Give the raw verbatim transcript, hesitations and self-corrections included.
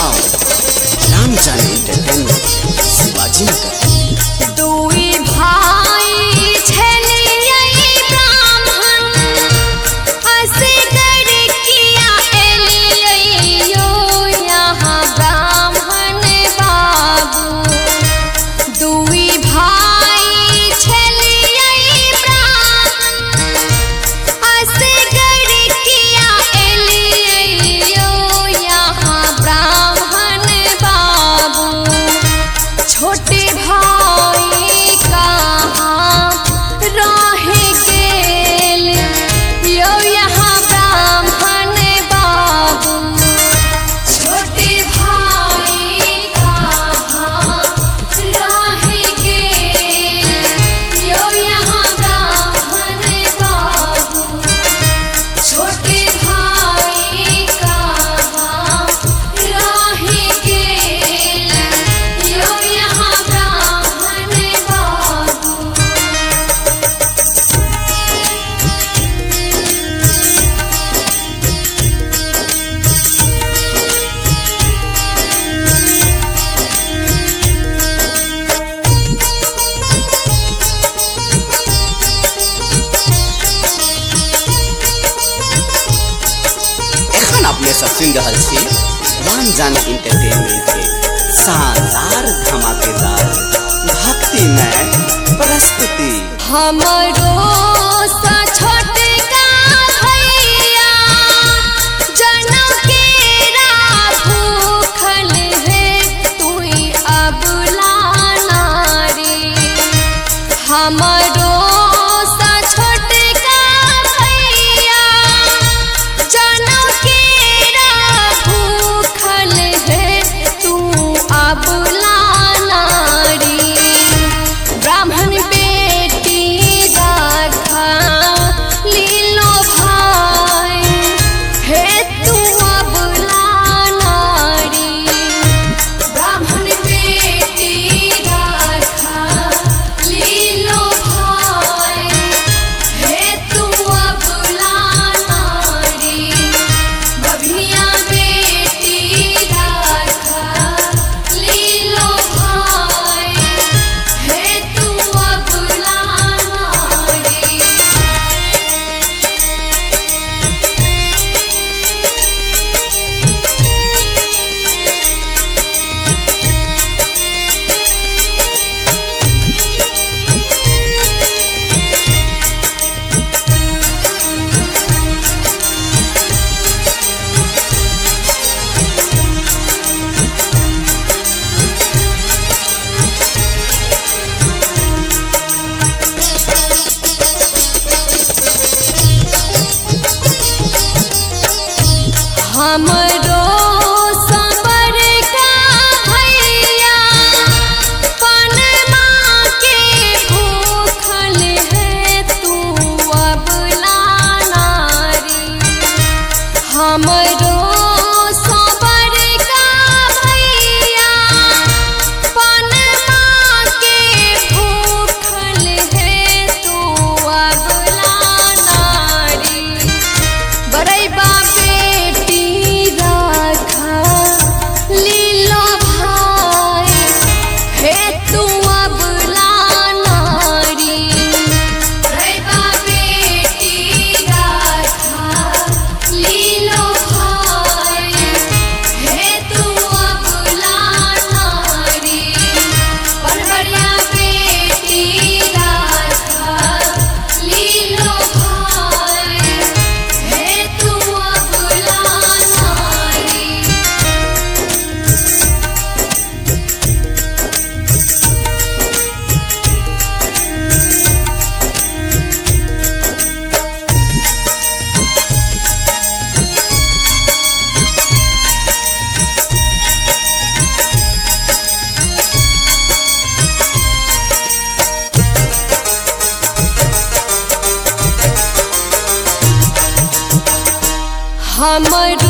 नाम राम जाने एंटरटेनमेंट शिवाजी नगर। दुई भाई छलियै ब्राह्मण असे कर किया एलियो यहाँ ब्राह्मण बाबू। दुई भाई छलियै ब्राह्मण असे कर किया एलियो यहाँ ब्राह्मण बाबू। छोटे भाई कहाँ रह गेल यो यहाँ ब्राह्मण बाबू। छोटे भाई कहाँ रह गेल यो यहाँ ब्राह्मण बाबू। छोटे भाई कहाँ रह गेल यो यहाँ ब्राह्मण बाबू। एखन अपने सब सुन रहल छी राम जाने एंटरटेनमेंट के शानदार धमाकेदार भक्तिमय प्रस्तुति। हमरो सा छोटका भैया जनम केरा भूखल है तुई अबला नारी। हमरो सा छोटका भैया जनम केरा भूखल है तू अबला नारी। ब्राह्मण बेटी राखा लीलो भाई हे तू अबला नारी। ब्राह्मण बेटी राखा लीलो भाई हे तू अबला नारी। बभिया बेटी राखा लीलो भाई हे तू अबला नारी। हमरो सबर का भैया पनमा के भूखल है तू अबला नारी। हमरो सबर का भैया पनमा के भूखल है तू अबला नारी। बरैबा बेटी राखा लीलो भाई हे तू अबला नारी। बरैबा बेटी राखा लीलो भाई हे तू अबला नारी। बरबरिया बेटी राखा लीलो भाई हे तू अबला नारी। हमरो